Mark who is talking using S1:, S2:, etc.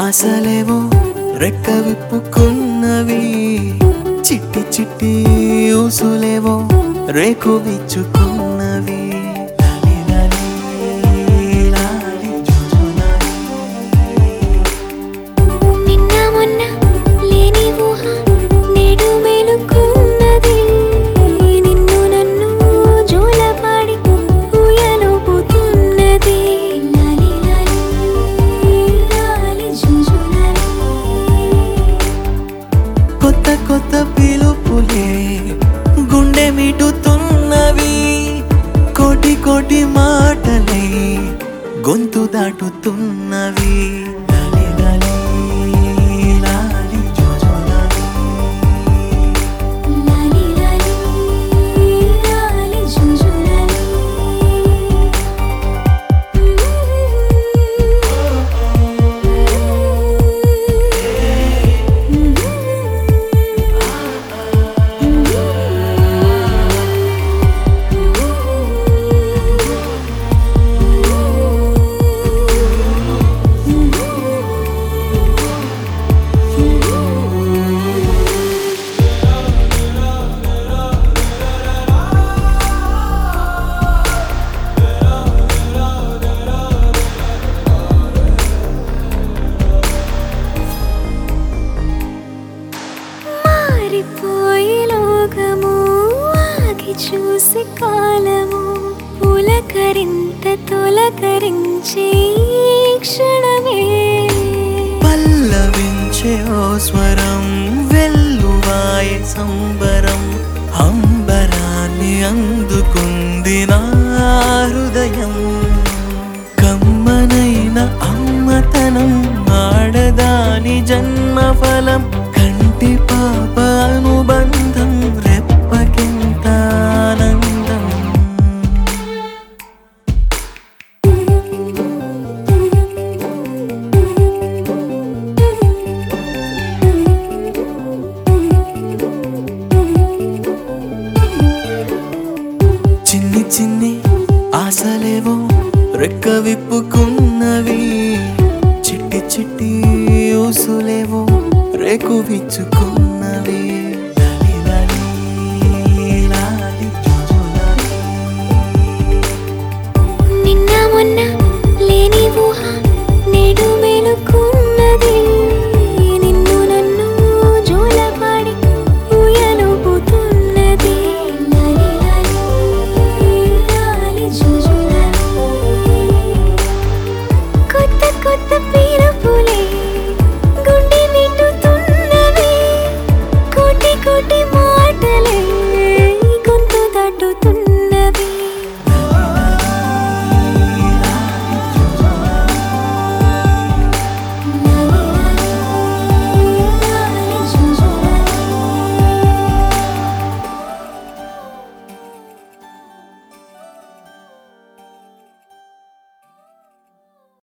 S1: ఆశలేవో రెక్క విప్పుకున్నవి, చిట్టి చిట్టి ఊసులేవో రేకు విచ్చుకున్నవి. కొత్త కొత్త పిలుపులే గుండె మిటుతున్నవి, కోటి కోటి మాటలే గొంతు దాటుతున్నవి.
S2: లోకము ఆగి చూసి కాలము పులకరింత తొలకరించే క్షణమే,
S1: పల్లవించే ఓ స్వరం వెల్లువాయే సంబరం, అంబరాన్ని అందుకుంది నా హృదయం. కమ్మనైన అమ్మతనం ఆడదాని జన్మఫలం, కంటి పాప అనుబంధం రెప్పకెంత ఆనందం. చిన్ని చిన్ని ఆశలేవో రెక్క విప్పుకున్నవి, చిట్టి చిట్టి ఊసులేవో రేకు విచ్చుకు